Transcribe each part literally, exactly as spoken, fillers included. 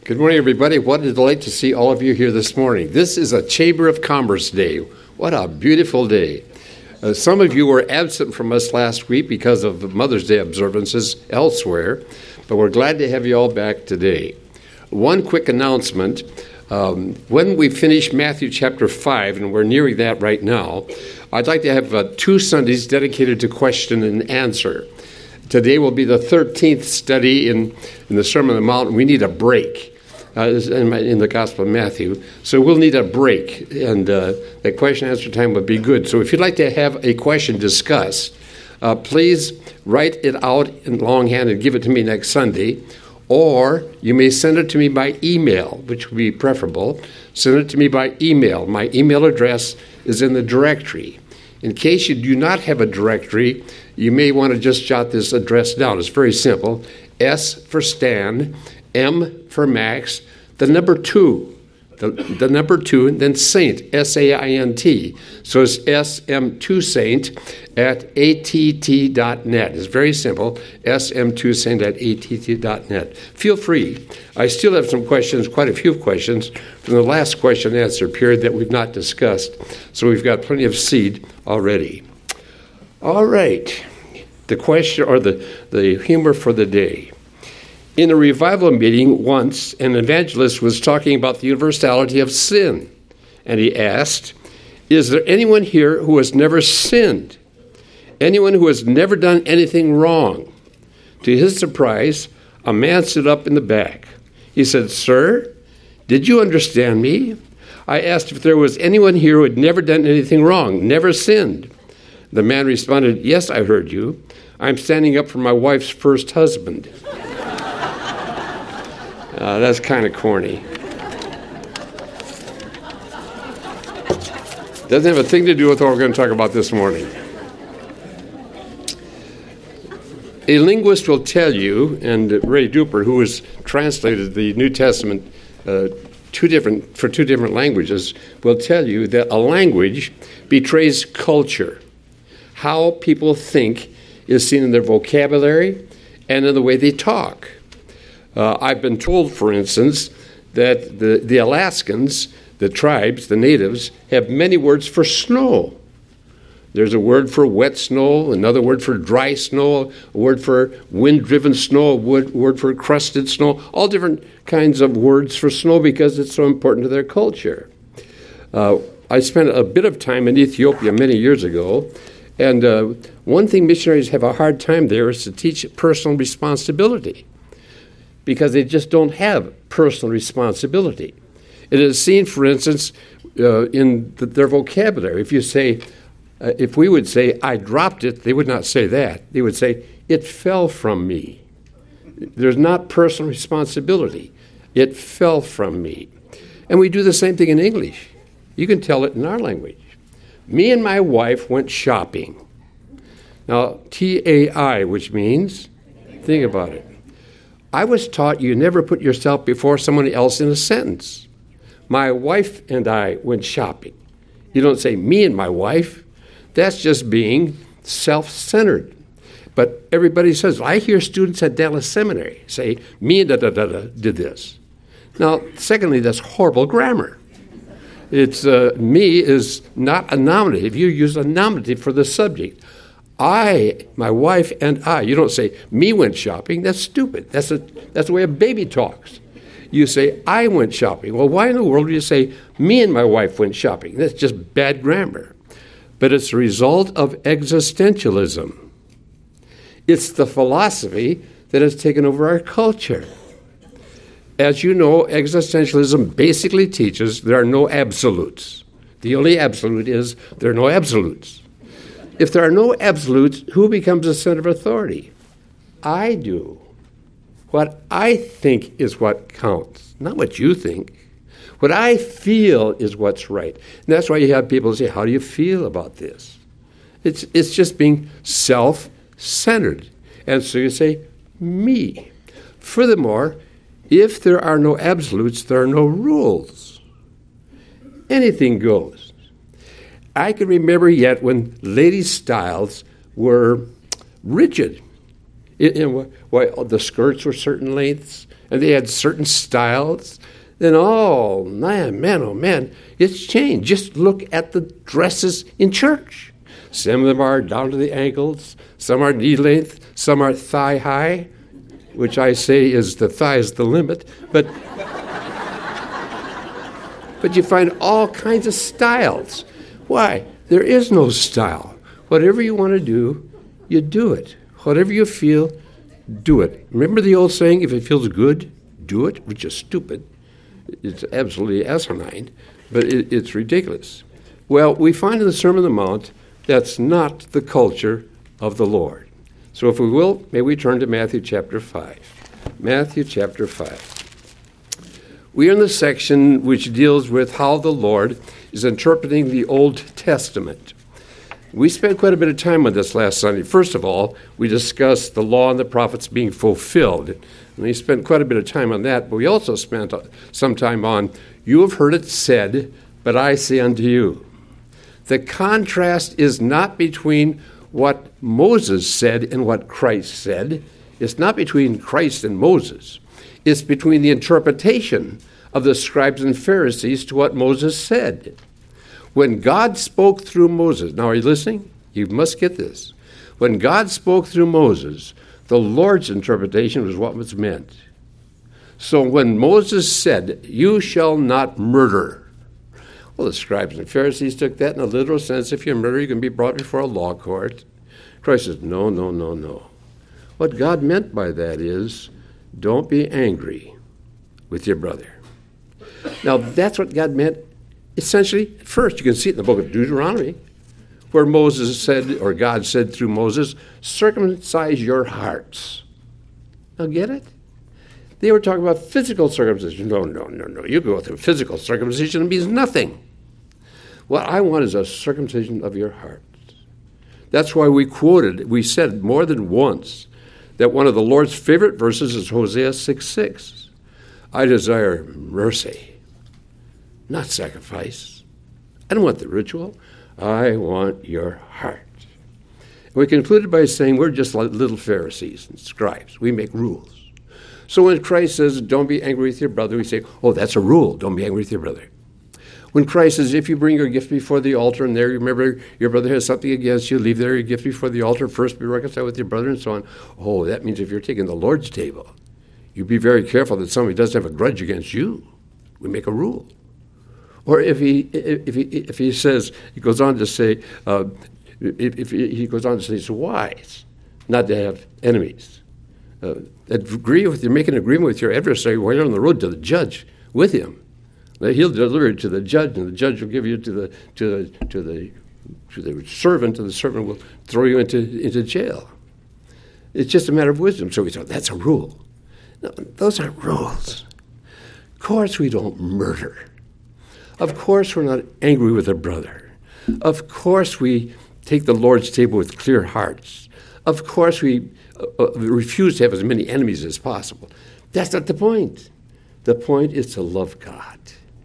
Good morning, everybody. What a delight to see all of you here this morning. This is a Chamber of Commerce Day. What a beautiful day. Uh, some of you were absent from us last week because of Mother's Day observances elsewhere, but we're glad to have you all back today. One quick announcement. Um, when we finish Matthew chapter five, and we're nearing that right now, I'd like to have uh, two Sundays dedicated to question and answer. Today will be the thirteenth study in, in the Sermon on the Mount. We need a break. Uh, in, my, in the Gospel of Matthew. So we'll need a break, and uh, the question and answer time would be good. So if you'd like to have a question discussed, uh, please write it out in longhand and give it to me next Sunday, or you may send it to me by email, which would be preferable. Send it to me by email. My email address is in the directory. In case you do not have a directory, you may want to just jot this address down. It's very simple. S for Stan, M for Max, the number two, the, the number two, and then Saint, S A I N T. So it's S M two Saint at A T T dot net. It's very simple, S M two Saint at A T T dot net. Feel free. I still have some questions, quite a few questions, from the last question and answer period that we've not discussed. So we've got plenty of seed already. All right. The question, or the, the humor for the day. In a revival meeting once, an evangelist was talking about the universality of sin, and he asked, is there anyone here who has never sinned? Anyone who has never done anything wrong? To his surprise, a man stood up in the back. He said, sir, did you understand me? I asked if there was anyone here who had never done anything wrong, never sinned. The man responded, yes, I heard you. I'm standing up for my wife's first husband. Uh, that's kind of corny. Doesn't have a thing to do with what we're going to talk about this morning. A linguist will tell you, and Ray Duper, who has translated the New Testament uh, two different for two different languages, will tell you that a language betrays culture. How people think is seen in their vocabulary and in the way they talk. Uh, I've been told, for instance, that the, the Alaskans, the tribes, the natives, have many words for snow. There's a word for wet snow, another word for dry snow, a word for wind-driven snow, a word, word for crusted snow, all different kinds of words for snow because it's so important to their culture. Uh, I spent a bit of time in Ethiopia many years ago, and uh, one thing missionaries have a hard time there is to teach personal responsibility, because they just don't have personal responsibility. It is seen, for instance, uh, in the, their vocabulary. If you say, uh, if we would say, I dropped it, they would not say that. They would say, it fell from me. There's not personal responsibility. It fell from me. And we do the same thing in English. You can tell it in our language. Me and my wife went shopping. Now, T A I, which means, think about it. I was taught you never put yourself before someone else in a sentence. My wife and I went shopping. You don't say, me and my wife. That's just being self-centered. But everybody says, I hear students at Dallas Seminary say, me and da-da-da-da did this. Now, secondly, that's horrible grammar. It's uh, me is not a nominative. You use a nominative for the subject. I, my wife, and I. You don't say, me went shopping. That's stupid. That's a, that's the way a baby talks. You say, I went shopping. Well, why in the world do you say, me and my wife went shopping? That's just bad grammar. But it's a result of existentialism. It's the philosophy that has taken over our culture. As you know, existentialism basically teaches there are no absolutes. The only absolute is there are no absolutes. If there are no absolutes, who becomes the center of authority? I do. What I think is what counts, not what you think. What I feel is what's right. And that's why you have people say, how do you feel about this? It's, it's just being self-centered. And so you say, me. Furthermore, if there are no absolutes, there are no rules. Anything goes. I can remember yet when ladies' styles were rigid. It, it, well, the skirts were certain lengths, and they had certain styles. Then, oh, man, man, oh, man, it's changed. Just look at the dresses in church. Some of them are down to the ankles. Some are knee length. Some are thigh high, which I say is the thigh is the limit. But, but you find all kinds of styles. Why? There is no style. Whatever you want to do, you do it. Whatever you feel, do it. Remember the old saying, if it feels good, do it, which is stupid. It's absolutely asinine, but it, it's ridiculous. Well, we find in the Sermon on the Mount that's not the culture of the Lord. So if we will, may we turn to Matthew chapter five. Matthew chapter five. We are in the section which deals with how the Lord is interpreting the Old Testament. We spent quite a bit of time on this last Sunday. First of all, we discussed the law and the prophets being fulfilled. And we spent quite a bit of time on that, but we also spent some time on, you have heard it said, but I say unto you. The contrast is not between what Moses said and what Christ said. It's not between Christ and Moses. It's between the interpretation of the scribes and Pharisees to what Moses said. When God spoke through Moses, now are you listening? You must get this. When God spoke through Moses, the Lord's interpretation was what was meant. So when Moses said, you shall not murder, well, the scribes and Pharisees took that in a literal sense. If you murder, you can be brought before a law court. Christ says, no, no, no, no. What God meant by that is, don't be angry with your brother. Now, that's what God meant. Essentially, at first, you can see it in the book of Deuteronomy, where Moses said, or God said through Moses, circumcise your hearts. Now, get it? They were talking about physical circumcision. No, no, no, no. You go through physical circumcision, it means nothing. What I want is a circumcision of your heart. That's why we quoted, we said more than once, that one of the Lord's favorite verses is Hosea six six. I desire mercy, not sacrifice. I don't want the ritual. I want your heart. And we concluded by saying we're just like little Pharisees and scribes. We make rules. So when Christ says, don't be angry with your brother, we say, oh, that's a rule. Don't be angry with your brother. When Christ says, if you bring your gift before the altar and there you remember your brother has something against you, leave there your gift before the altar, first be reconciled with your brother and so on. Oh, that means if you're taking the Lord's table, you be very careful that somebody doesn't have a grudge against you. We make a rule. Or if he if he if he says, he goes on to say, uh, if, if he goes on to say it's wise not to have enemies. Uh, agree with you, make an agreement with your adversary while you're on the road to the judge with him. He'll deliver it to the judge, and the judge will give you to the to the to the to the servant, and the servant will throw you into into jail. It's just a matter of wisdom. So we thought that's a rule. No, those aren't rules. Of course, we don't murder. Of course, we're not angry with a brother. Of course, we take the Lord's table with clear hearts. Of course, we uh, refuse to have as many enemies as possible. That's not the point. The point is to love God.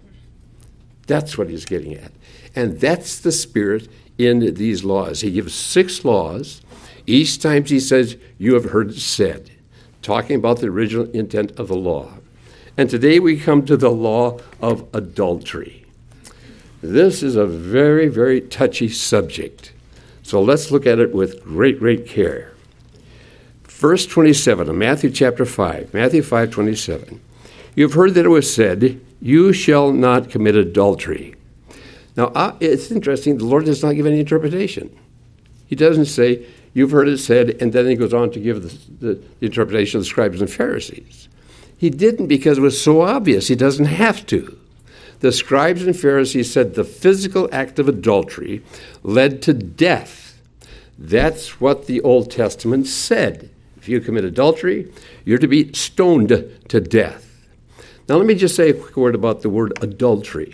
That's what he's getting at. And that's the spirit in these laws. He gives six laws. Each time he says, you have heard it said, talking about the original intent of the law. And today we come to the law of adultery. This is a very, very touchy subject. So let's look at it with great, great care. Verse twenty-seven of Matthew chapter five, Matthew five twenty-seven. You've heard that it was said, you shall not commit adultery. Now, uh, it's interesting, the Lord does not give any interpretation. He doesn't say, you've heard it said, and then he goes on to give the, the, the interpretation of the scribes and Pharisees. He didn't because it was so obvious. He doesn't have to. The scribes and Pharisees said the physical act of adultery led to death. That's what the Old Testament said. If you commit adultery, you're to be stoned to death. Now, let me just say a quick word about the word adultery.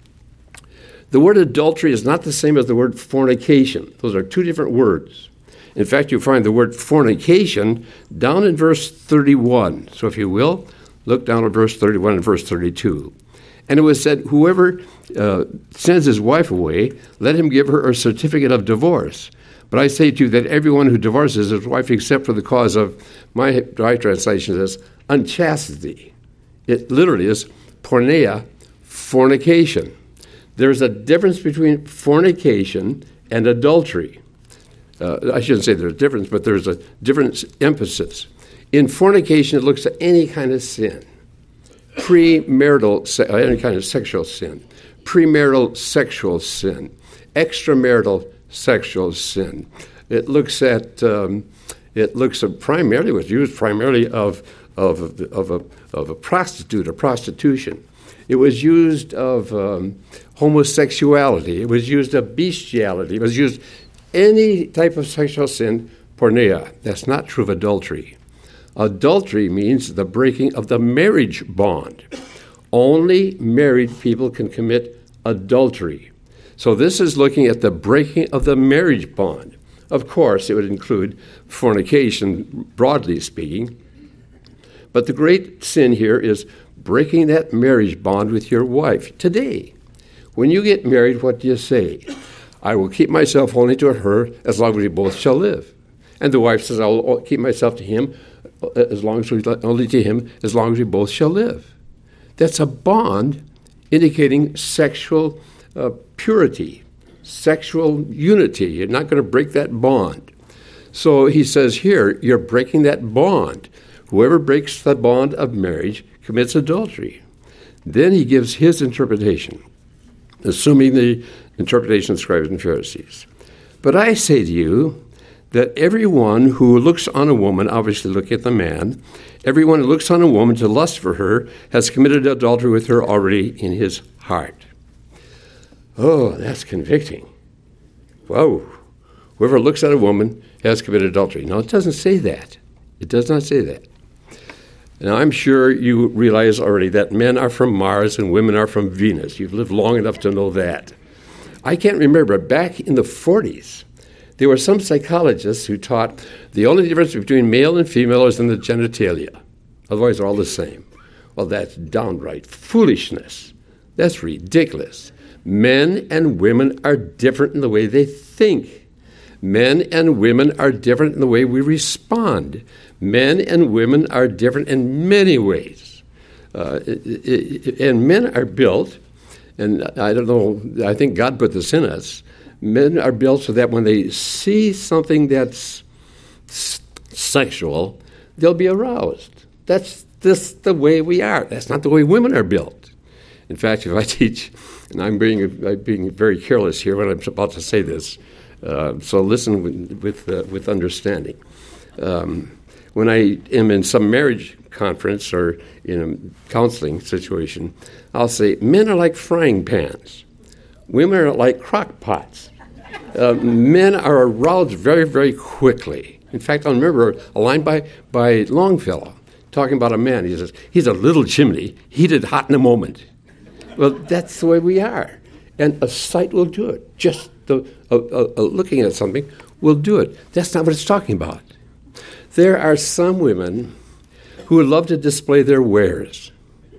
The word adultery is not the same as the word fornication. Those are two different words. In fact, you find the word fornication down in verse thirty-one. So if you will, look down at verse thirty-one and verse thirty-two. And it was said, whoever uh, sends his wife away, let him give her a certificate of divorce. But I say to you that everyone who divorces his wife except for the cause of, my, my translation says, unchastity. It literally is porneia, fornication. There's a difference between fornication and adultery. Uh, I shouldn't say there's a difference, but there's a different emphasis. In fornication, it looks at any kind of sin. Premarital, se- any kind of sexual sin. Premarital sexual sin. Extramarital sexual sin. It looks at, um, it looks at primarily, was used primarily of, of, of, a, of a prostitute, a prostitution. It was used of um, homosexuality. It was used of bestiality. It was used any type of sexual sin, porneia. That's not true of adultery. Adultery means the breaking of the marriage bond. Only married people can commit adultery. So this is looking at the breaking of the marriage bond. Of course, it would include fornication, broadly speaking. But the great sin here is breaking that marriage bond with your wife. Today, when you get married, what do you say? I will keep myself only to her as long as we both shall live. And the wife says, I will keep myself to him as long as we, only to him as long as we both shall live. That's a bond indicating sexual uh, purity, sexual unity. You're not going to break that bond. So he says here, you're breaking that bond. Whoever breaks the bond of marriage commits adultery. Then he gives his interpretation, assuming the interpretation of scribes and Pharisees. But I say to you that everyone who looks on a woman, obviously looking at the man, everyone who looks on a woman to lust for her has committed adultery with her already in his heart. Oh, that's convicting. Whoa. Whoever looks at a woman has committed adultery. No, it doesn't say that. It does not say that. Now, I'm sure you realize already that men are from Mars and women are from Venus. You've lived long enough to know that. I can't remember, back in the forties, there were some psychologists who taught the only difference between male and female is in the genitalia. Otherwise, they're all the same. Well, that's downright foolishness. That's ridiculous. Men and women are different in the way they think. Men and women are different in the way we respond. Men and women are different in many ways. Uh, it, it, and men are built, and I don't know, I think God put this in us, men are built so that when they see something that's s- sexual, they'll be aroused. That's just the way we are. That's not the way women are built. In fact, if I teach, and I'm being, I'm being very careless here when I'm about to say this, uh, so listen with with, uh, with understanding. Um, when I am in some marriage conference or in a counseling situation, I'll say, men are like frying pans. Women are like crock pots. Uh, men are aroused very, very quickly. In fact, I remember a line by, by Longfellow talking about a man. He says, he's a little chimney, heated hot in a moment. Well, that's the way we are. And a sight will do it. Just the, uh, uh, uh, looking at something will do it. That's not what it's talking about. There are some women who love to display their wares.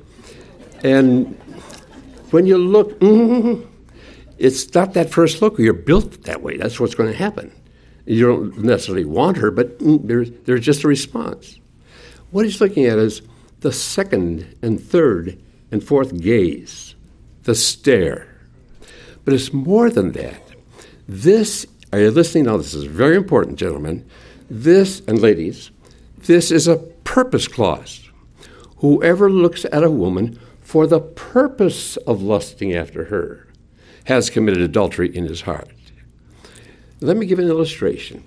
And when you look, mm, it's not that first look. You're built that way. That's what's going to happen. You don't necessarily want her, but mm, there's, there's just a response. What he's looking at is the second and third and fourth gaze, the stare. But it's more than that. This, are you listening now? This is very important, gentlemen. This, and ladies, this is a purpose clause. Whoever looks at a woman for the purpose of lusting after her has committed adultery in his heart. Let me give an illustration.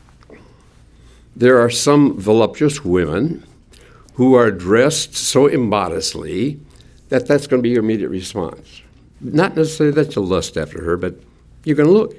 There are some voluptuous women who are dressed so immodestly that that's going to be your immediate response. Not necessarily that you'll lust after her, but you're going to look.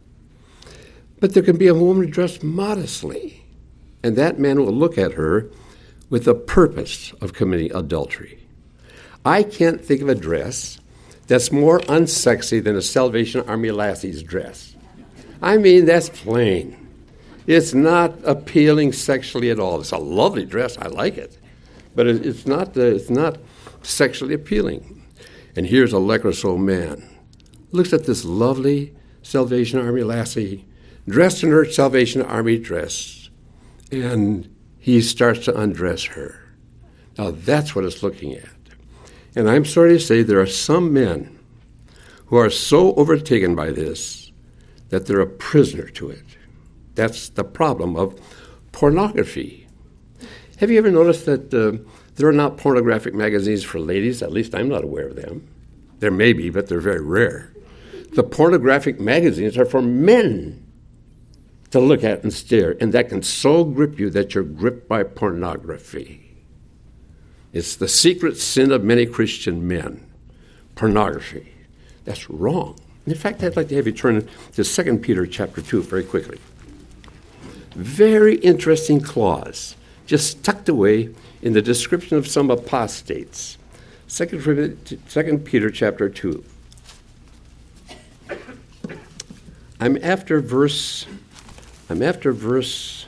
But there can be a woman dressed modestly, and that man will look at her with the purpose of committing adultery. I can't think of a dress that's more unsexy than a Salvation Army lassie's dress. I mean, that's plain. It's not appealing sexually at all. It's a lovely dress. I like it. But it's not, it's not sexually appealing. And here's a lecherous old man. Looks at this lovely Salvation Army lassie dressed in her Salvation Army dress, and he starts to undress her. Now that's what it's looking at. And I'm sorry to say there are some men who are so overtaken by this that they're a prisoner to it. That's the problem of pornography. Have you ever noticed that uh, there are not pornographic magazines for ladies? At least I'm not aware of them. There may be, but they're very rare. The pornographic magazines are for men to look at and stare, and that can so grip you that you're gripped by pornography. It's the secret sin of many Christian men, pornography. That's wrong. In fact, I'd like to have you turn to Second Peter chapter two very quickly. Very interesting clause, just tucked away in the description of some apostates. Second Peter chapter two. I'm after verse, I'm after verse,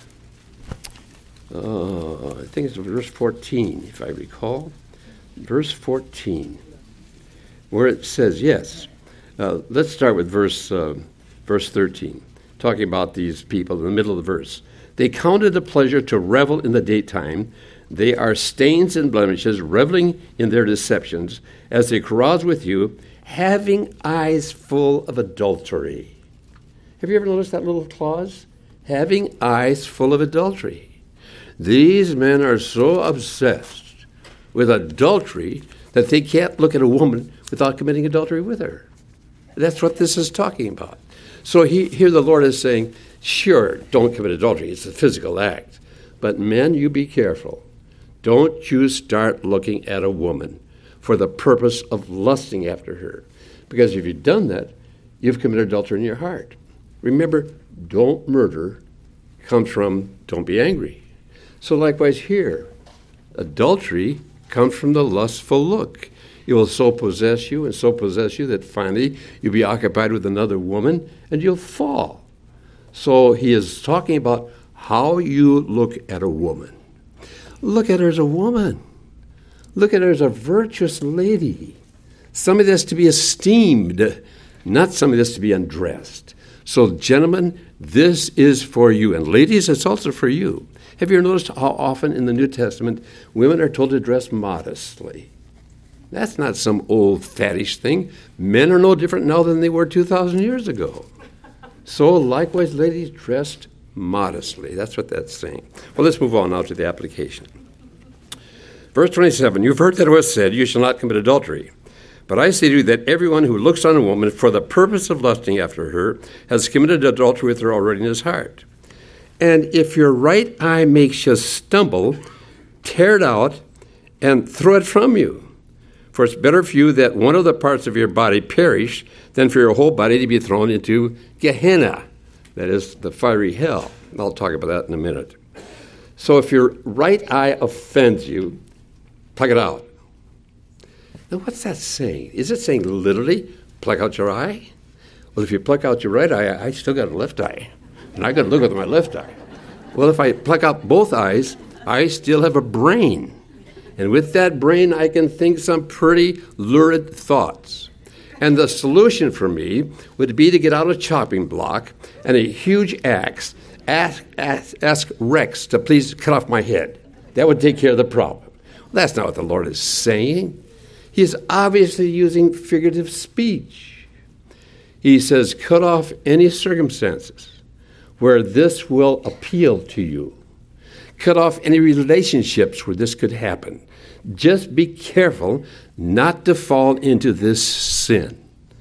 uh, I think it's verse fourteen, if I recall. Verse fourteen, where it says, yes. Uh, let's start with verse uh, verse thirteen, talking about these people in the middle of the verse. They counted a pleasure to revel in the daytime. They are stains and blemishes, reveling in their deceptions, as they carouse with you, having eyes full of adultery. Have you ever noticed that little clause? Having eyes full of adultery. These men are so obsessed with adultery that they can't look at a woman without committing adultery with her. That's what this is talking about. So he, here the Lord is saying, sure, don't commit adultery. It's a physical act. But men, you be careful. Don't you start looking at a woman for the purpose of lusting after her. Because if you've done that, you've committed adultery in your heart. Remember, don't murder comes from don't be angry. So likewise here, adultery comes from the lustful look. It will so possess you and so possess you that finally you'll be occupied with another woman and you'll fall. So he is talking about how you look at a woman. Look at her as a woman. Look at her as a virtuous lady. Somebody that's to be esteemed, not somebody that's to be undressed. So gentlemen, this is for you. And ladies, it's also for you. Have you ever noticed how often in the New Testament women are told to dress modestly? That's not some old faddish thing. Men are no different now than they were two thousand years ago. So likewise, ladies, dressed modestly. That's what that's saying. Well, let's move on now to the application. Verse twenty-seven, you've heard that it was said, you shall not commit adultery. But I say to you that everyone who looks on a woman for the purpose of lusting after her has committed adultery with her already in his heart. And if your right eye makes you stumble, tear it out and throw it from you. For it's better for you that one of the parts of your body perish than for your whole body to be thrown into Gehenna, that is the fiery hell. I'll talk about that in a minute. So if your right eye offends you, pluck it out. Now what's that saying? Is it saying literally, pluck out your eye? Well, if you pluck out your right eye, I still got a left eye, and I got to look with my left eye. Well, if I pluck out both eyes, I still have a brain. And with that brain, I can think some pretty lurid thoughts. And the solution for me would be to get out a chopping block and a huge axe, ask, ask, ask Rex to please cut off my head. That would take care of the problem. Well, that's not what the Lord is saying. He is obviously using figurative speech. He says, cut off any circumstances where this will appeal to you. Cut off any relationships where this could happen. Just be careful not to fall into this sin.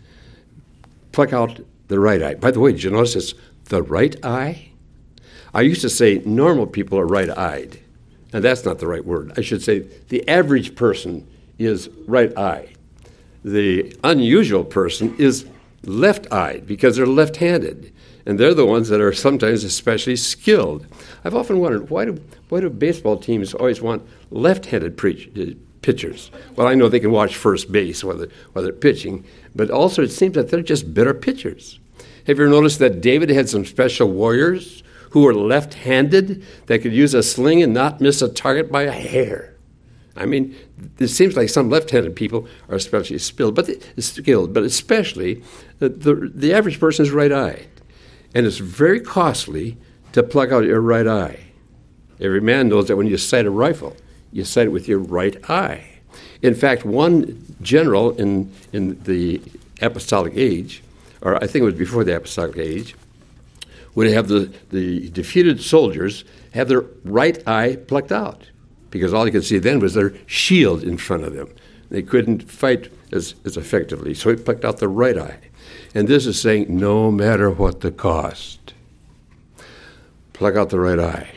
Pluck out the right eye. By the way, did you notice it's the right eye? I used to say normal people are right-eyed. And that's not the right word. I should say the average person is right-eyed. The unusual person is left-eyed because they're left-handed. And they're the ones that are sometimes especially skilled. I've often wondered, why do why do baseball teams always want left-handed preach, uh, pitchers? Well, I know they can watch first base while they're, while they're pitching, but also it seems that they're just better pitchers. Have you ever noticed that David had some special warriors who were left-handed that could use a sling and not miss a target by a hair? I mean, it seems like some left-handed people are especially skilled, but skilled, but especially the, the, the average person is right-eyed. And it's very costly to pluck out your right eye. Every man knows that when you sight a rifle, you sight it with your right eye. In fact, one general in, in the apostolic age, or I think it was before the apostolic age, would have the, the defeated soldiers have their right eye plucked out, because all you could see then was their shield in front of them. They couldn't fight as, as effectively, so he plucked out the right eye. And this is saying, no matter what the cost, pluck out the right eye.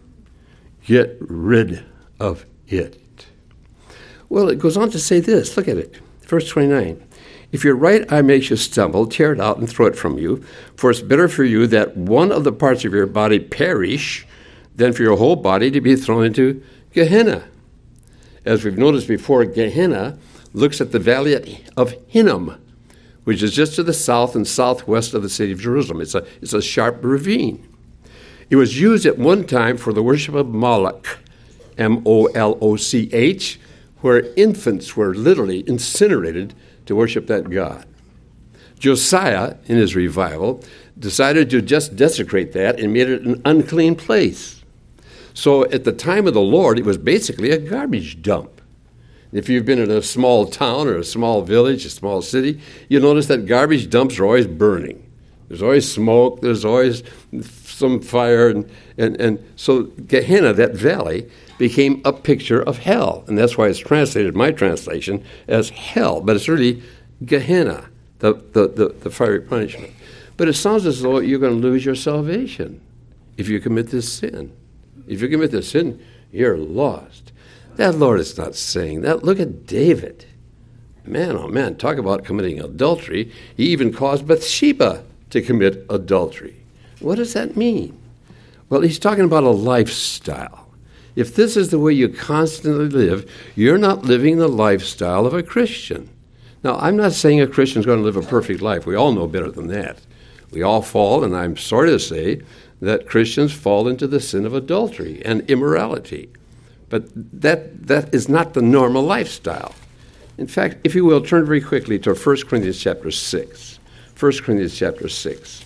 Get rid of it. Well, it goes on to say this. Look at it. Verse twenty-nine. If your right eye makes you stumble, tear it out and throw it from you. For it's better for you that one of the parts of your body perish than for your whole body to be thrown into Gehenna. As we've noticed before, Gehenna looks at the valley of Hinnom, which is just to the south and southwest of the city of Jerusalem. It's a, it's a sharp ravine. It was used at one time for the worship of Moloch, M O L O C H, where infants were literally incinerated to worship that god. Josiah, in his revival, decided to just desecrate that and made it an unclean place. So at the time of the Lord, it was basically a garbage dump. If you've been in a small town or a small village, a small city, you'll notice that garbage dumps are always burning. There's always smoke, there's always some fire. And, and, and so Gehenna, that valley, became a picture of hell. And that's why it's translated, my translation, as hell. But it's really Gehenna, the, the, the, the fiery punishment. But it sounds as though you're going to lose your salvation if you commit this sin. If you commit this sin, you're lost. That Lord is not saying that. Look at David. Man, oh man, talk about committing adultery. He even caused Bathsheba to commit adultery. What does that mean? Well, he's talking about a lifestyle. If this is the way you constantly live, you're not living the lifestyle of a Christian. Now, I'm not saying a Christian's going to live a perfect life. We all know better than that. We all fall, and I'm sorry to say that Christians fall into the sin of adultery and immorality. But that that is not the normal lifestyle. In fact, if you will, turn very quickly to First Corinthians chapter six. First Corinthians chapter six.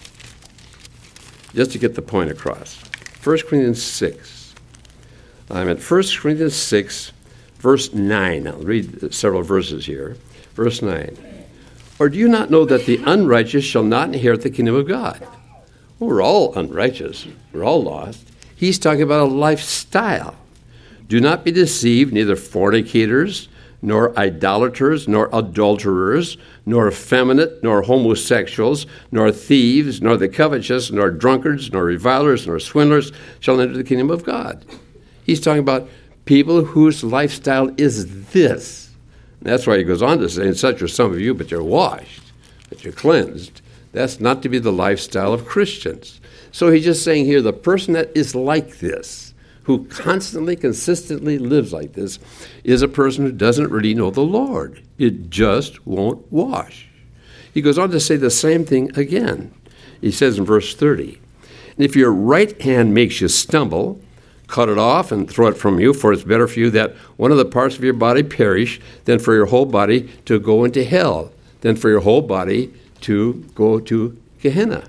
Just to get the point across. First Corinthians six. I'm at First Corinthians six, verse nine. I'll read several verses here. Verse nine. Or do you not know that the unrighteous shall not inherit the kingdom of God? Well, we're all unrighteous. We're all lost. He's talking about a lifestyle. Do not be deceived, neither fornicators, nor idolaters, nor adulterers, nor effeminate, nor homosexuals, nor thieves, nor the covetous, nor drunkards, nor revilers, nor swindlers shall enter the kingdom of God. He's talking about people whose lifestyle is this. And that's why he goes on to say, and such are some of you, but you're washed, but you're cleansed. That's not to be the lifestyle of Christians. So he's just saying here, the person that is like this, who constantly, consistently lives like this, is a person who doesn't really know the Lord. It just won't wash. He goes on to say the same thing again. He says in verse thirty, and if your right hand makes you stumble, cut it off and throw it from you, for it's better for you that one of the parts of your body perish than for your whole body to go into hell, than for your whole body to go to Gehenna.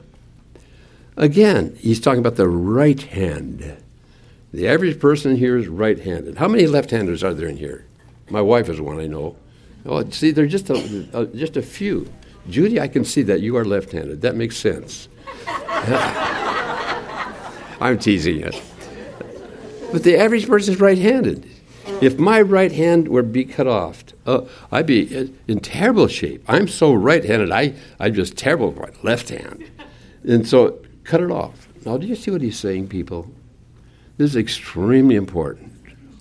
Again, he's talking about the right hand. The average person here is right-handed. How many left-handers are there in here? My wife is one, I know. Oh, see, they're just a, a, just a few. Judy, I can see that you are left-handed. That makes sense. I'm teasing you. But the average person is right-handed. If my right hand were to be cut off, uh, I'd be in terrible shape. I'm so right-handed, I, I'm just terrible with my left hand. And so, cut it off. Now, do you see what he's saying, people? This is extremely important.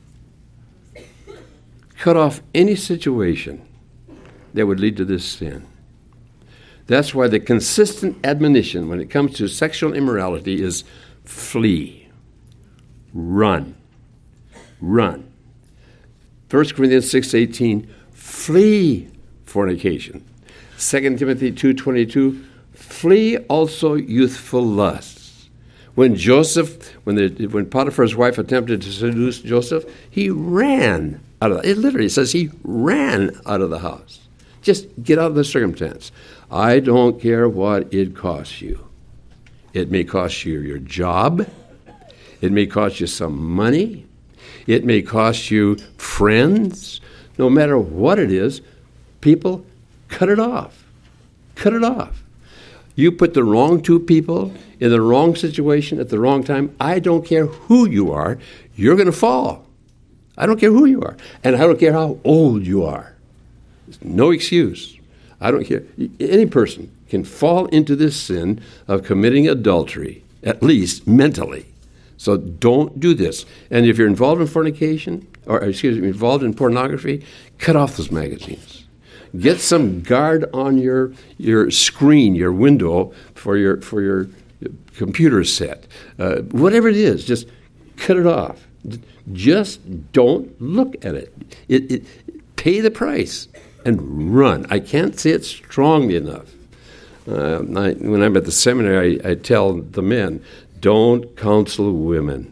Cut off any situation that would lead to this sin. That's why the consistent admonition when it comes to sexual immorality is flee. Run. Run. First Corinthians six eighteen, flee fornication. Second Timothy two twenty-two, flee also youthful lusts. When Joseph, when the when Potiphar's wife attempted to seduce Joseph, he ran out of the, it literally says he ran out of the house. Just get out of the circumstance. I don't care what it costs you. It may cost you your job. It may cost you some money. It may cost you friends. No matter what it is, people, cut it off. Cut it off. You put the wrong two people in the wrong situation at the wrong time. I don't care who you are. You're going to fall. I don't care who you are. And I don't care how old you are. There's no excuse. I don't care. Any person can fall into this sin of committing adultery, at least mentally. So don't do this. And if you're involved in fornication, or excuse me, involved in pornography, cut off those magazines. Get some guard on your your screen, your window for your for your computer set. Uh, whatever it is, just cut it off. Just don't look at it. It, it. Pay the price and run. I can't say it strongly enough. Uh, I, when I'm at the seminary, I, I tell the men, don't counsel women.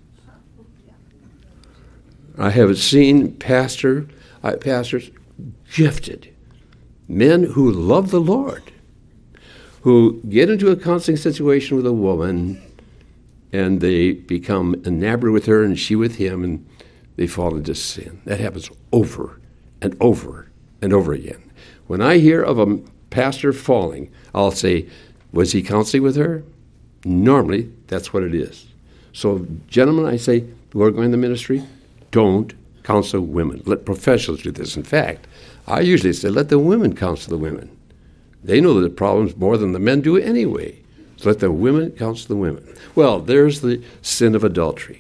I have seen pastor, uh, pastors gifted, men who love the Lord, who get into a counseling situation with a woman, and they become enamored with her and she with him, and they fall into sin. That happens over and over and over again. When I hear of a pastor falling, I'll say, was he counseling with her? Normally, that's what it is. So, gentlemen, I say, who are going to the ministry, don't counsel women. Let professionals do this. In fact, I usually say, let the women counsel the women. They know the problems more than the men do anyway. So let the women counsel the women. Well, there's the sin of adultery.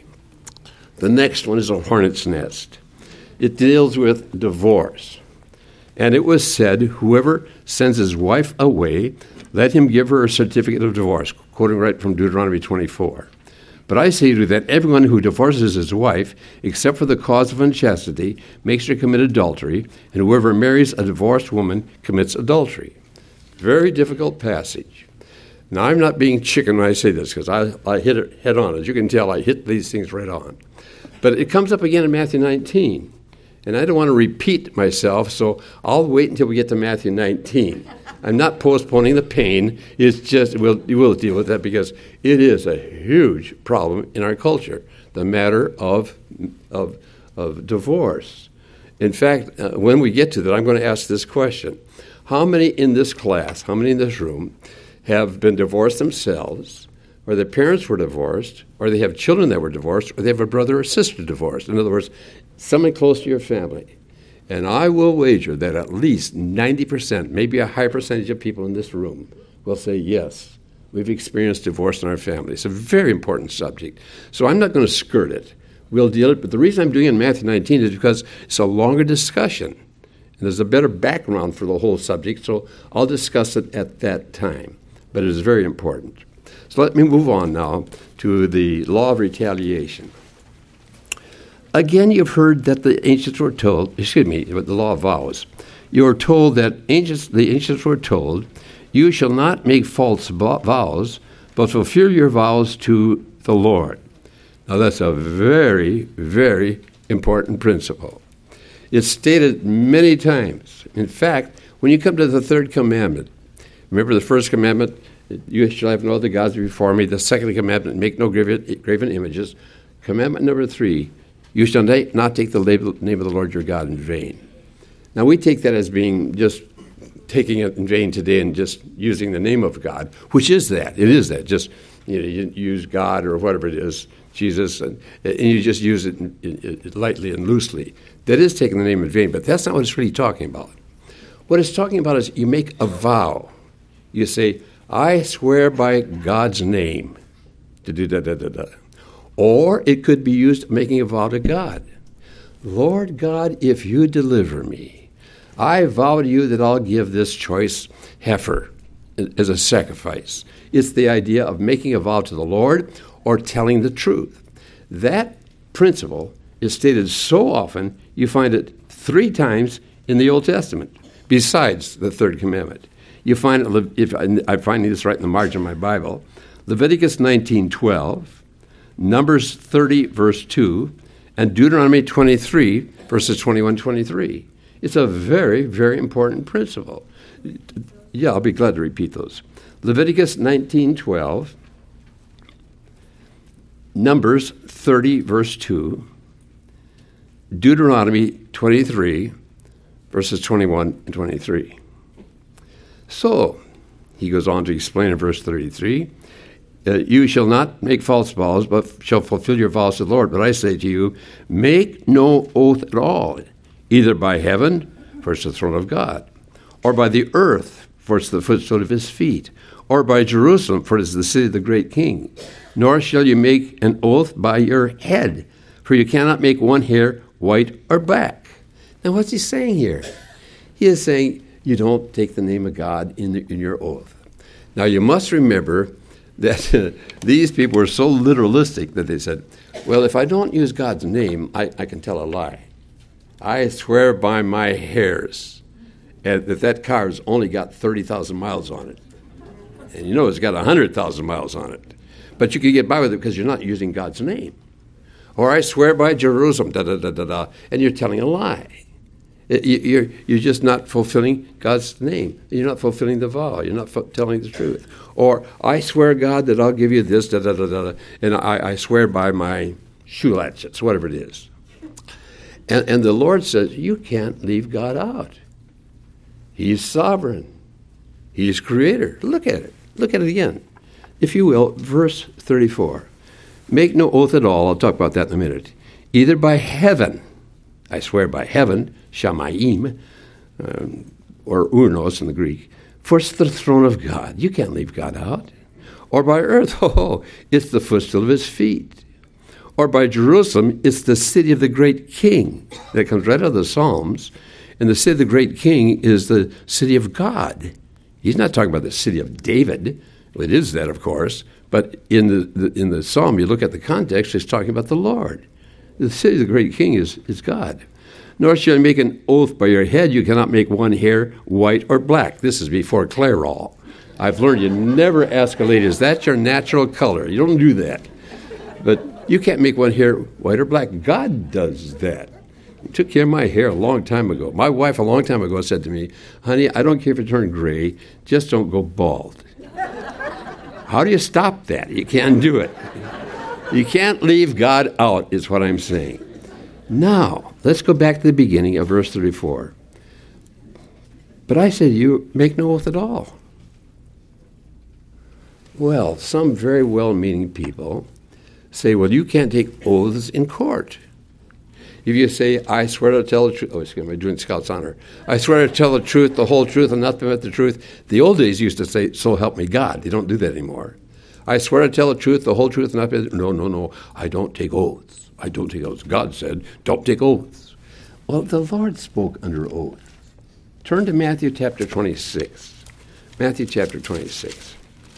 The next one is a hornet's nest. It deals with divorce. And it was said, whoever sends his wife away, let him give her a certificate of divorce, quoting right from Deuteronomy twenty-four. But I say to you that everyone who divorces his wife, except for the cause of unchastity, makes her commit adultery, and whoever marries a divorced woman commits adultery. Very difficult passage. Now, I'm not being chicken when I say this, because I, I hit it head on. As you can tell, I hit these things right on. But it comes up again in Matthew nineteen. And I don't want to repeat myself, so I'll wait until we get to Matthew nineteen. I'm not postponing the pain. It's just, we'll, we'll deal with that because it is a huge problem in our culture, the matter of, of, of divorce. In fact, uh, when we get to that, I'm going to ask this question. How many in this class, how many in this room have been divorced themselves, or their parents were divorced, or they have children that were divorced, or they have a brother or sister divorced? In other words, someone close to your family. And I will wager that at least ninety percent, maybe a high percentage of people in this room will say, yes, we've experienced divorce in our family. It's a very important subject. So I'm not going to skirt it. We'll deal it. But the reason I'm doing it in Matthew nineteen is because it's a longer discussion. And there's a better background for the whole subject, so I'll discuss it at that time. But it is very important. So let me move on now to the law of retaliation. Again, you've heard that the ancients were told, excuse me, the law of vows. You are told that ancients, the ancients were told, you shall not make false vows, but fulfill your vows to the Lord. Now, that's a very, very important principle. It's stated many times. In fact, when you come to the third commandment, remember the first commandment, you shall have no other gods before me. The second commandment, make no graven, graven images. Commandment number three, you shall not take the name of the Lord your God in vain. Now, we take that as being just taking it in vain today and just using the name of God, which is that. It is that. Just, you know, you use God or whatever it is, Jesus, and, and you just use it in, in, in lightly and loosely. That is taking the name in vain, but that's not what it's really talking about. What it's talking about is you make a vow. You say, I swear by God's name to do da da da da. Or it could be used making a vow to God. Lord God, if you deliver me, I vow to you that I'll give this choice heifer as a sacrifice. It's the idea of making a vow to the Lord or telling the truth. That principle is stated so often, you find it three times in the Old Testament, besides the third commandment. You find it, if I find this right in the margin of my Bible, Leviticus nineteen twelve, Numbers thirty, verse two, and Deuteronomy twenty-three, verses twenty-one, twenty-three. It's a very, very important principle. Yeah, I'll be glad to repeat those. Leviticus nineteen twelve, Numbers thirty, verse two, Deuteronomy twenty-three, verses twenty-one and twenty-three. So, he goes on to explain in verse thirty-three, uh, you shall not make false vows, but shall fulfill your vows to the Lord. But I say to you, make no oath at all, either by heaven, for it's the throne of God, or by the earth, for it's the footstool of his feet, or by Jerusalem, for it is the city of the great king. Nor shall you make an oath by your head, for you cannot make one hair white or black. Now, what's he saying here? He is saying you don't take the name of God in, the, in your oath. Now, you must remember that uh, these people were so literalistic that they said, well, if I don't use God's name, I, I can tell a lie. I swear by my hairs that that car's only got thirty thousand miles on it. And you know it's got one hundred thousand miles on it. But you can get by with it because you're not using God's name. Or I swear by Jerusalem, da da da da da, and you're telling a lie. You're, you're just not fulfilling God's name. You're not fulfilling the vow. You're not fu- telling the truth. Or I swear, God, that I'll give you this, da da da da, and I, I swear by my shoe latchets, whatever it is. And, and the Lord says, you can't leave God out. He's sovereign. He's creator. Look at it. Look at it again. If you will, verse thirty-four. Make no oath at all. I'll talk about that in a minute. Either by heaven, I swear by heaven, Shamayim, um, or Urnos in the Greek, for it's the throne of God. You can't leave God out. Or by earth, oh, it's the footstool of his feet. Or by Jerusalem, it's the city of the great king. That comes right out of the Psalms. And the city of the great king is the city of God. He's not talking about the city of David. Well, it is that, of course. But in the, the in the Psalm, you look at the context, it's talking about the Lord. The city of the great king is, is God. Nor shall you make an oath by your head. You cannot make one hair white or black. This is before Clairol. I've learned you never ask a lady, is that your natural color? You don't do that. But you can't make one hair white or black. God does that. He took care of my hair a long time ago. My wife a long time ago said to me, honey, I don't care if you turn gray, just don't go bald. How do you stop that? You can't do it. You can't leave God out, is what I'm saying. Now, let's go back to the beginning of verse thirty-four. But I say to you, make no oath at all. Well, some very well-meaning people say, well, you can't take oaths in court. If you say, I swear to tell the truth, oh, excuse me, I'm doing Scout's honor. I swear to tell the truth, the whole truth, and nothing but the truth. The old days used to say, so help me God. They don't do that anymore. I swear to tell the truth, the whole truth, and nothing but the No, no, no, I don't take oaths. I don't take oaths. God said, don't take oaths. Well, the Lord spoke under oath. Turn to Matthew chapter twenty-six. Matthew chapter twenty-six.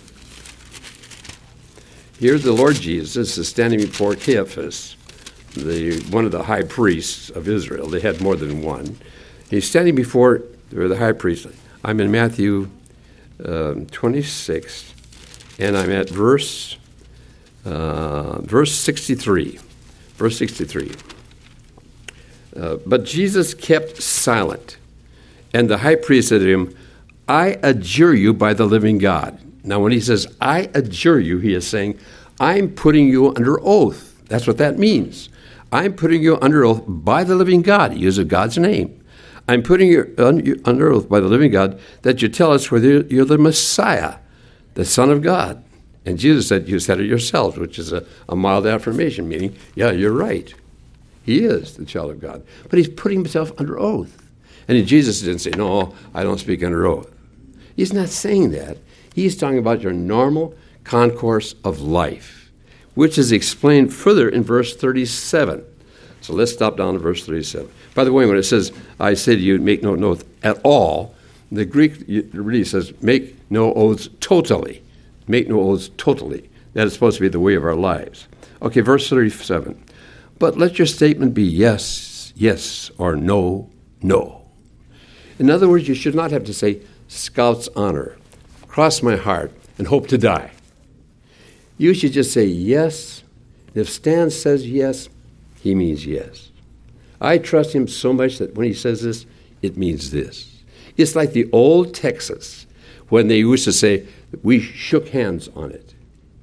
Here the Lord Jesus is standing before Caiaphas, the one of the high priests of Israel. They had more than one. He's standing before the high priest. I'm in Matthew um, twenty-six, and I'm at verse uh, verse sixty-three. Verse sixty-three. Uh, but Jesus kept silent, and the high priest said to him, I adjure you by the living God. Now, when he says, I adjure you, he is saying, I'm putting you under oath. That's what that means. I'm putting you under oath by the living God. He uses God's name. I'm putting you under oath by the living God that you tell us whether you're the Messiah, the Son of God. And Jesus said, you said it yourselves, which is a, a mild affirmation, meaning, yeah, you're right. He is the child of God. But he's putting himself under oath. And Jesus didn't say, no, I don't speak under oath. He's not saying that. He's talking about your normal concourse of life, which is explained further in verse thirty-seven. So let's stop down to verse thirty-seven. By the way, when it says, I say to you, make no oath at all, the Greek really says, make no oaths totally. Make no oaths totally. That is supposed to be the way of our lives. Okay, verse thirty-seven. But let your statement be yes, yes, or no, no. In other words, you should not have to say, Scout's honor, cross my heart, and hope to die. You should just say yes. If Stan says yes, he means yes. I trust him so much that when he says this, it means this. It's like the old Texas, when they used to say, we shook hands on it.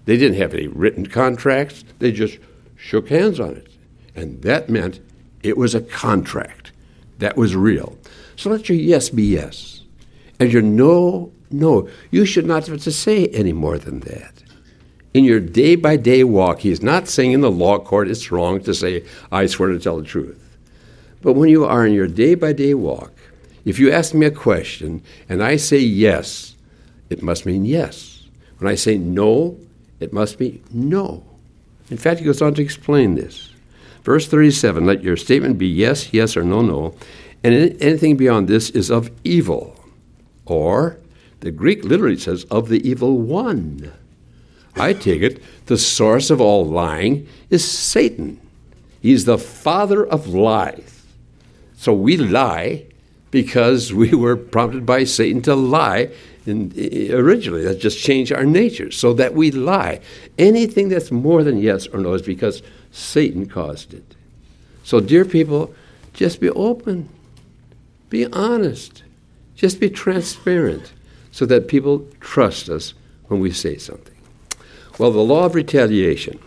They didn't have any written contracts. They just shook hands on it. And that meant it was a contract. That was real. So let your yes be yes. And your no, no. You should not have to say any more than that. In your day-by-day walk, he's not saying in the law court it's wrong to say, I swear to tell the truth. But when you are in your day-by-day walk, if you ask me a question and I say yes, it must mean yes. When I say no, it must be no. In fact, he goes on to explain this. Verse thirty-seven, let your statement be yes, yes, or no, no, and anything beyond this is of evil. Or, the Greek literally says, of the evil one. I take it the source of all lying is Satan. He's the father of lies. So we lie because we were prompted by Satan to lie in, originally. That just changed our nature so that we lie. Anything that's more than yes or no is because Satan caused it. So, dear people, just be open. Be honest. Just be transparent so that people trust us when we say something. Well, the law of retaliation.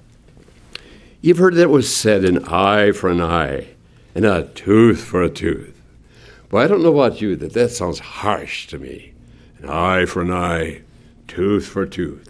You've heard that it was said, an eye for an eye and a tooth for a tooth. Well, I don't know about you, that that sounds harsh to me. An eye for an eye, tooth for tooth.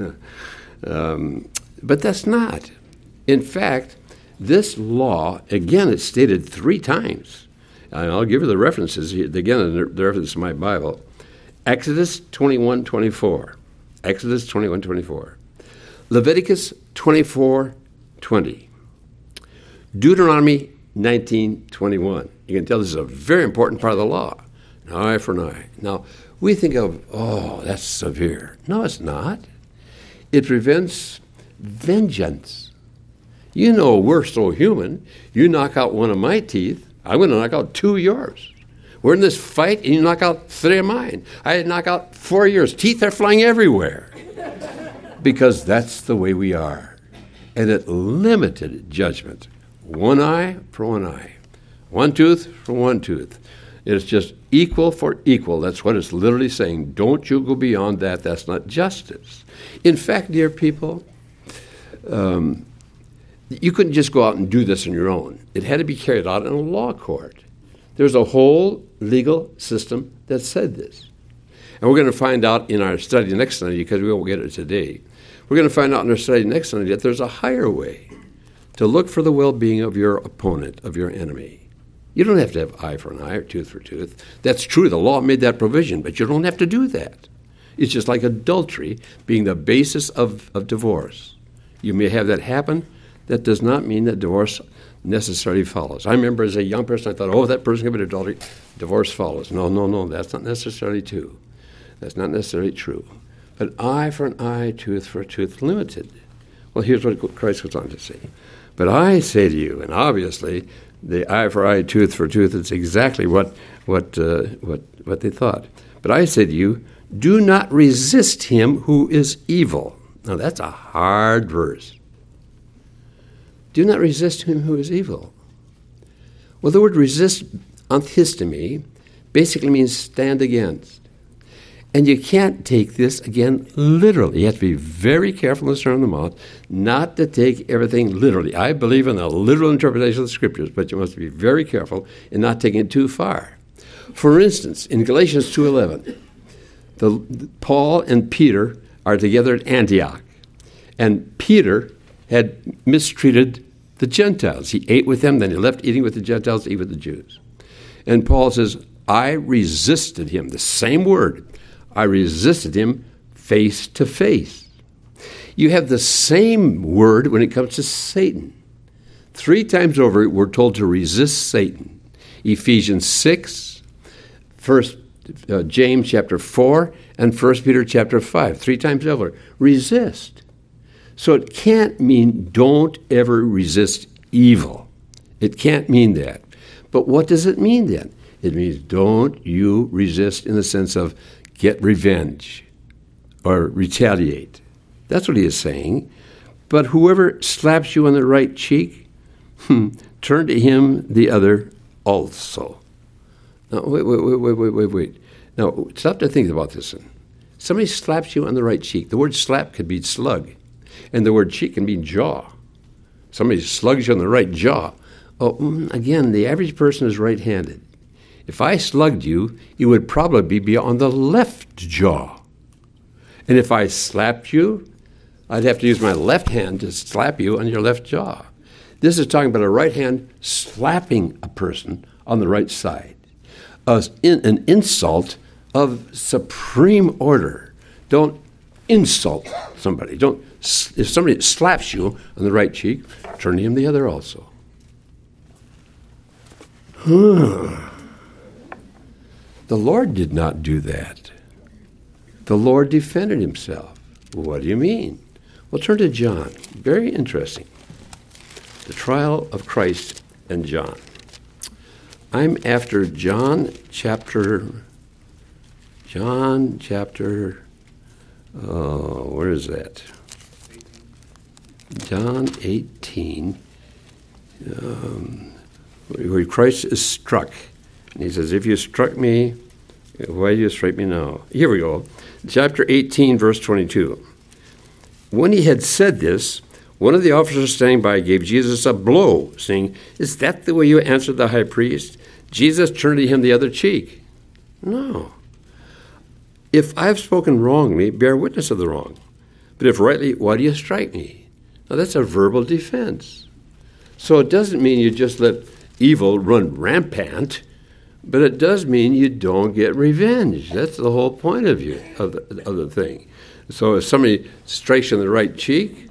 um, but that's not. In fact, this law, again, it's stated three times. And I'll give you the references. Again, the reference to my Bible. Exodus twenty-one twenty-four. Exodus twenty-one twenty-four. Leviticus twenty-four twenty. Deuteronomy nineteen twenty-one. You can tell this is a very important part of the law. An eye for an eye. Now, we think of, oh, that's severe. No, it's not. It prevents vengeance. You know we're so human. You knock out one of my teeth, I'm going to knock out two of yours. We're in this fight, and you knock out three of mine. I knock out four of yours. Teeth are flying everywhere. Because that's the way we are. And it limited judgment. One eye for one eye. One tooth for one tooth. It's just equal for equal. That's what it's literally saying. Don't you go beyond that. That's not justice. In fact, dear people, um, you couldn't just go out and do this on your own. It had to be carried out in a law court. There's a whole legal system that said this. And we're going to find out in our study next Sunday, because we won't get it today, we're going to find out in our study next Sunday that there's a higher way to look for the well-being of your opponent, of your enemy. You don't have to have eye for an eye or tooth for tooth. That's true. The law made that provision, but you don't have to do that. It's just like adultery being the basis of, of divorce. You may have that happen. That does not mean that divorce necessarily follows. I remember as a young person, I thought, oh, that person committed adultery, divorce follows. No, no, no, that's not necessarily true. That's not necessarily true. But eye for an eye, tooth for a tooth, limited. Well, here's what Christ goes on to say. But I say to you, and obviously, the eye for eye, tooth for tooth, it's exactly what, what, uh, what, what they thought. But I say to you, do not resist him who is evil. Now, that's a hard verse. Do not resist him who is evil. Well, the word resist, anthistemi, basically means stand against. And you can't take this, again, literally. You have to be very careful in the Sermon on the Mount not to take everything literally. I believe in the literal interpretation of the Scriptures, but you must be very careful in not taking it too far. For instance, in Galatians two eleven, the, Paul and Peter are together at Antioch. And Peter had mistreated the Gentiles. He ate with them, then he left eating with the Gentiles to eat with the Jews. And Paul says, I resisted him, the same word. I resisted him face to face. You have the same word when it comes to Satan. Three times over, we're told to resist Satan. Ephesians six, First uh, James chapter four, and First Peter chapter five. Three times over. Resist. So it can't mean don't ever resist evil. It can't mean that. But what does it mean then? It means don't you resist in the sense of get revenge or retaliate. That's what he is saying. But whoever slaps you on the right cheek, hmm, turn to him the other also. Now, wait, wait, wait, wait, wait, wait, wait. Now, stop to think about this. Somebody slaps you on the right cheek. The word slap could be slug, and the word cheek can mean jaw. Somebody slugs you on the right jaw. Oh, again, the average person is right-handed. If I slugged you, it would probably be on the left jaw. And if I slapped you, I'd have to use my left hand to slap you on your left jaw. This is talking about a right hand slapping a person on the right side. Uh, in, an insult of supreme order. Don't insult somebody. Don't. If somebody slaps you on the right cheek, turn him the other also. The Lord did not do that. The Lord defended himself. What do you mean? Well, turn to John. Very interesting. The trial of Christ and John. I'm after John chapter, John chapter, oh, where is that? John eighteen, um, where Christ is struck. And he says, if you struck me, why do you strike me now? Here we go. Chapter eighteen, verse twenty-two. When he had said this, one of the officers standing by gave Jesus a blow, saying, is that the way you answered the high priest? Jesus turned to him the other cheek. No. If I have spoken wrongly, bear witness of the wrong. But if rightly, why do you strike me? Now that's a verbal defense. So it doesn't mean you just let evil run rampant, but it does mean you don't get revenge. That's the whole point of you of the, of the thing. So if somebody strikes you on the right cheek,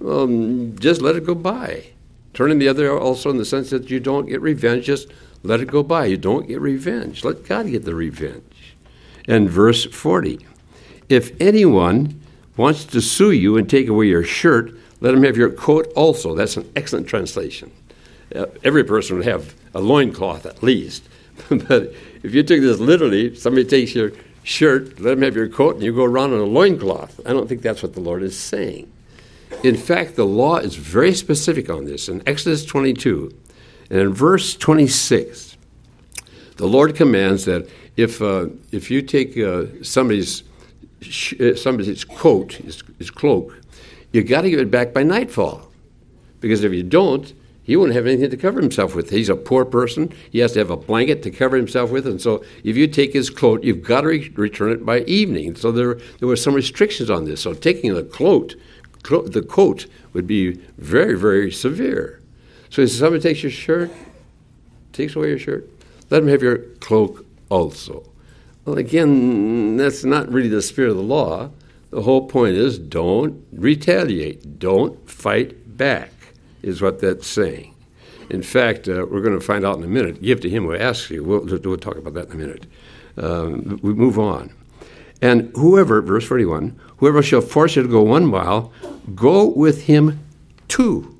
um, just let it go by. Turning the other also in the sense that you don't get revenge, just let it go by. You don't get revenge. Let God get the revenge. And verse forty, if anyone wants to sue you and take away your shirt, let him have your coat also. That's an excellent translation. Uh, every person would have a loincloth at least. But if you took this literally, somebody takes your shirt, let him have your coat, and you go around in a loincloth. I don't think that's what the Lord is saying. In fact, the law is very specific on this. In Exodus twenty-two, and in verse twenty-six, the Lord commands that if uh, if you take uh, somebody's sh- somebody's coat, his, his cloak, you got to give it back by nightfall, because if you don't, he won't have anything to cover himself with. He's a poor person. He has to have a blanket to cover himself with. And so if you take his coat, you've got to re- return it by evening. So there, there were some restrictions on this. So taking the coat, clo- the coat would be very, very severe. So if somebody takes your shirt, takes away your shirt, let him have your cloak also. Well, again, that's not really the spirit of the law. The whole point is don't retaliate. Don't fight back. Is what that's saying. In fact, uh, we're going to find out in a minute. Give to him who asks you. We'll, we'll talk about that in a minute. Um, we move on. And whoever, verse forty-one, whoever shall force you to go one mile, go with him two.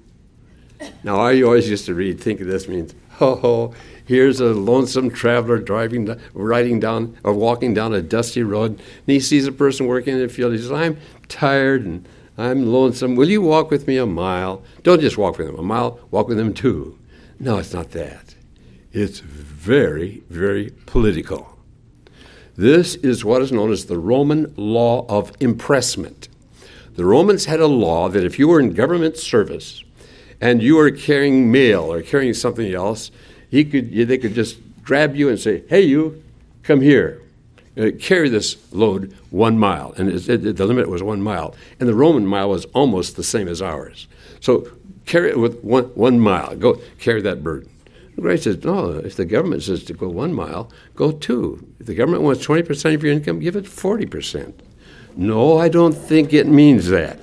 Now, I always used to read, think of this means, oh, oh, here's a lonesome traveler driving, riding down, or walking down a dusty road, and he sees a person working in the field. He says, I'm tired and I'm lonesome. Will you walk with me a mile? Don't just walk with him a mile, walk with him two. No, it's not that. It's very, very political. This is what is known as the Roman law of impressment. The Romans had a law that if you were in government service and you were carrying mail or carrying something else, he could, they could just grab you and say, hey, you, come here. Uh, carry this load one mile, and it, it, the limit was one mile. And the Roman mile was almost the same as ours. So carry it with one, one mile. Go carry that burden. Grace says, no, if the government says to go one mile, go two. If the government wants twenty percent of your income, give it forty percent. No, I don't think it means that.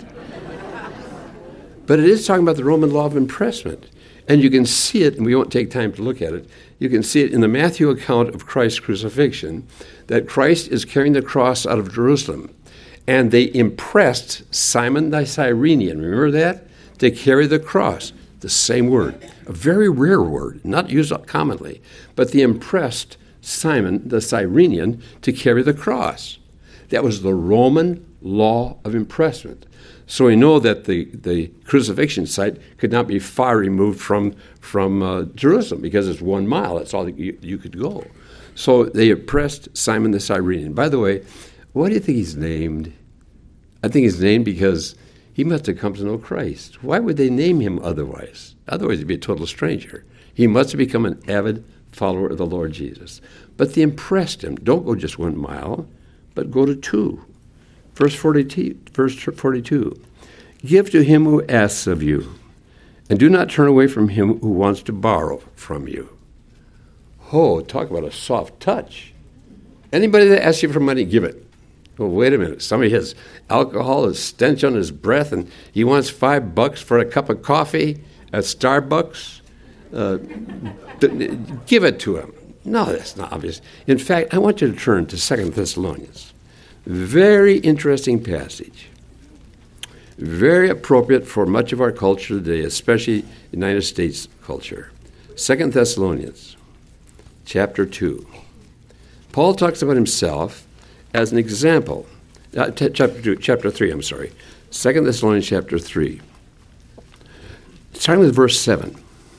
But it is talking about the Roman law of impressment. And you can see it, and we won't take time to look at it, you can see it in the Matthew account of Christ's crucifixion, that Christ is carrying the cross out of Jerusalem. And they impressed Simon the Cyrenian, remember that? To carry the cross, the same word, a very rare word, not used commonly, but they impressed Simon the Cyrenian to carry the cross. That was the Roman law of impressment. So we know that the, the crucifixion site could not be far removed from, from uh, Jerusalem because it's one mile. That's all that you, you could go. So they oppressed Simon the Cyrenian. By the way, Why do you think he's named? I think he's named because he must have come to know Christ. Why would they name him otherwise? Otherwise, he'd be a total stranger. He must have become an avid follower of the Lord Jesus. But they impressed him. Don't go just one mile, but go to two. Verse forty-two. Verse forty-two. Give to him who asks of you, and do not turn away from him who wants to borrow from you. Oh, talk about a soft touch. Anybody that asks you for money, give it. Well, wait a minute. Somebody has alcohol, a stench on his breath, and he wants five bucks for a cup of coffee at Starbucks. Uh, give it to him. No, that's not obvious. In fact, I want you to turn to Second Thessalonians. Very interesting passage. Very appropriate for much of our culture today, especially United States culture. Second Thessalonians, chapter two. Paul talks about himself as an example. Uh, t- chapter two, chapter three, I'm sorry. Second Thessalonians, chapter three. Starting with verse seven.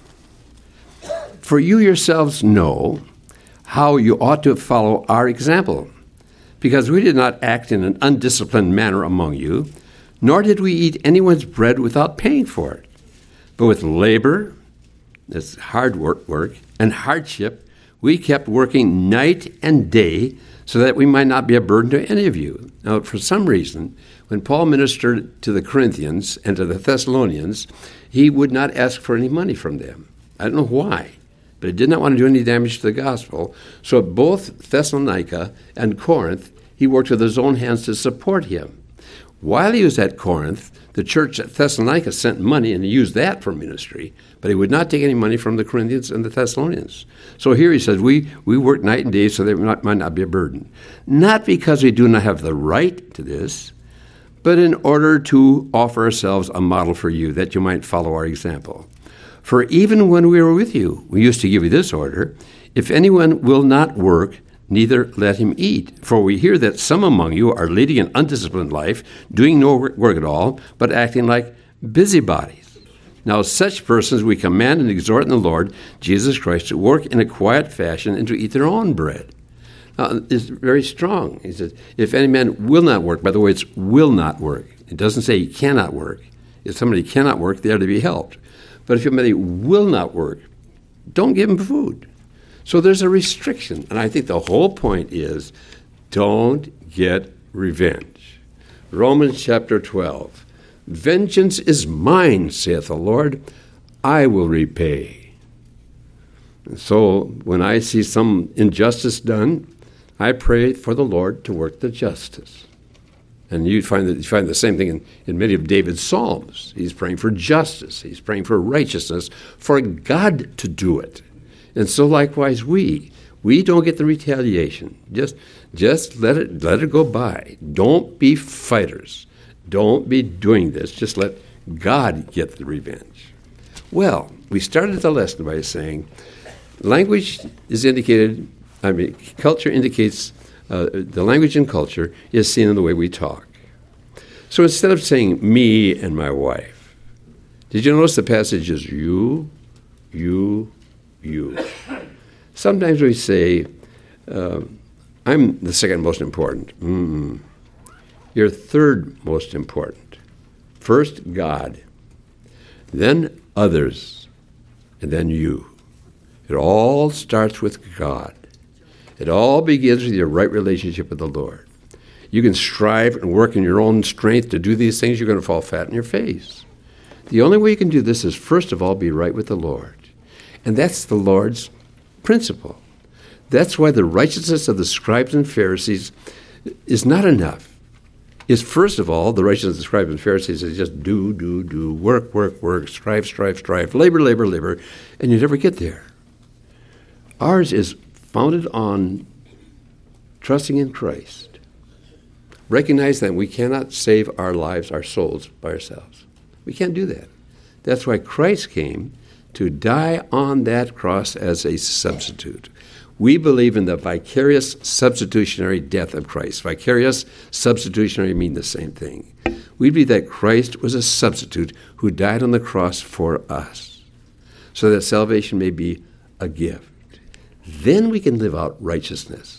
For you yourselves know how you ought to follow our example, because we did not act in an undisciplined manner among you, nor did we eat anyone's bread without paying for it. But with labor, that's hard work, work, and hardship, we kept working night and day so that we might not be a burden to any of you. Now, for some reason, when Paul ministered to the Corinthians and to the Thessalonians, he would not ask for any money from them. I don't know why, but he did not want to do any damage to the gospel. So at both Thessalonica and Corinth, he worked with his own hands to support him. While he was at Corinth, the church at Thessalonica sent money, and he used that for ministry, but he would not take any money from the Corinthians and the Thessalonians. So here he says, we, we work night and day so that it might, might not be a burden. Not because we do not have the right to this, but in order to offer ourselves a model for you, that you might follow our example. For even when we were with you, we used to give you this order, if anyone will not work, neither let him eat. For we hear that some among you are leading an undisciplined life, doing no work at all, but acting like busybodies. Now such persons we command and exhort in the Lord Jesus Christ to work in a quiet fashion and to eat their own bread. Now, it's very strong. He says, if any man will not work, by the way, it's will not work. It doesn't say he cannot work. If somebody cannot work, they are to be helped. But if somebody will not work, don't give him food. So there's a restriction, and I think the whole point is don't get revenge. Romans chapter twelve. Vengeance is mine, saith the Lord, I will repay. And so when I see some injustice done, I pray for the Lord to work the justice. And you find that you find the same thing in, in many of David's Psalms. He's praying for justice. He's praying for righteousness, for God to do it. And so likewise we. We don't get the retaliation. Just just let it let it go by. Don't be fighters. Don't be doing this. Just let God get the revenge. Well, we started the lesson by saying language is indicated, I mean, culture indicates, uh, the language and culture is seen in the way we talk. So instead of saying me and my wife, did you notice the passage is you, you, you? Sometimes we say, uh, I'm the second most important. Mm-mm. You're third most important. First, God, then others, and then you. It all starts with God. It all begins with your right relationship with the Lord. You can strive and work in your own strength to do these things, you're going to fall flat in your face. The only way you can do this is, first of all, be right with the Lord. And that's the Lord's principle. That's why the righteousness of the scribes and Pharisees is not enough. Is first of all, the righteousness of the scribes and Pharisees is just do, do, do, work, work, work, strive, strive, strive, labor, labor, labor, and you never get there. Ours is founded on trusting in Christ. Recognize that we cannot save our lives, our souls, by ourselves. We can't do that. That's why Christ came to die on that cross as a substitute. We believe in the vicarious substitutionary death of Christ. Vicarious, substitutionary mean the same thing. We believe that Christ was a substitute who died on the cross for us so that salvation may be a gift. Then we can live out righteousness.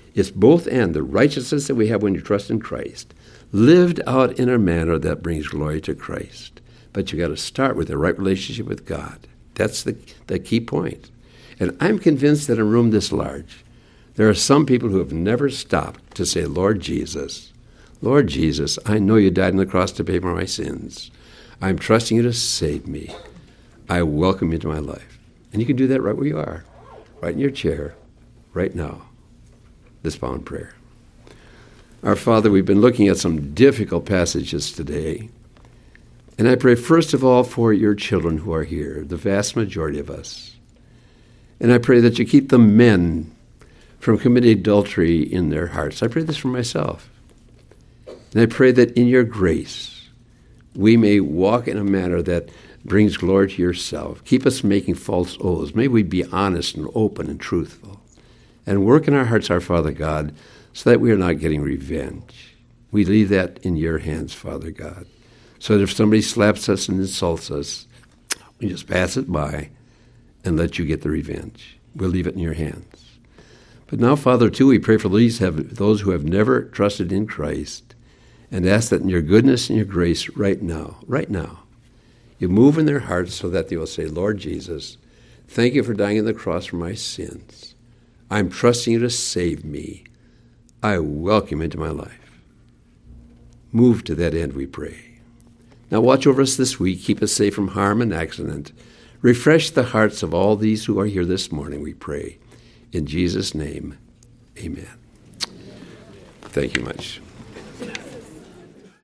It's both and, the righteousness that we have when you trust in Christ, lived out in a manner that brings glory to Christ. But you got to start with a right relationship with God. That's the, the key point. And I'm convinced that in a room this large, there are some people who have never stopped to say, Lord Jesus, Lord Jesus, I know you died on the cross to pay for my sins. I'm trusting you to save me. I welcome you into my life. And you can do that right where you are, right in your chair, right now. This bow in prayer. Our Father, we've been looking at some difficult passages today. And I pray first of all for your children who are here, the vast majority of us. And I pray that you keep the men from committing adultery in their hearts. I pray this for myself. And I pray that in your grace, we may walk in a manner that brings glory to yourself. Keep us making false oaths. May we be honest and open and truthful. And work in our hearts, our Father God, so that we are not getting revenge. We leave that in your hands, Father God. So that if somebody slaps us and insults us, we just pass it by and let you get the revenge. We'll leave it in your hands. But now, Father, too, we pray for these have, those who have never trusted in Christ, and ask that in your goodness and your grace right now, right now, you move in their hearts so that they will say, Lord Jesus, thank you for dying on the cross for my sins. I'm trusting you to save me. I welcome you into my life. Move to that end, we pray. Now watch over us this week. Keep us safe from harm and accident. Refresh the hearts of all these who are here this morning, we pray. In Jesus' name, amen. Thank you much.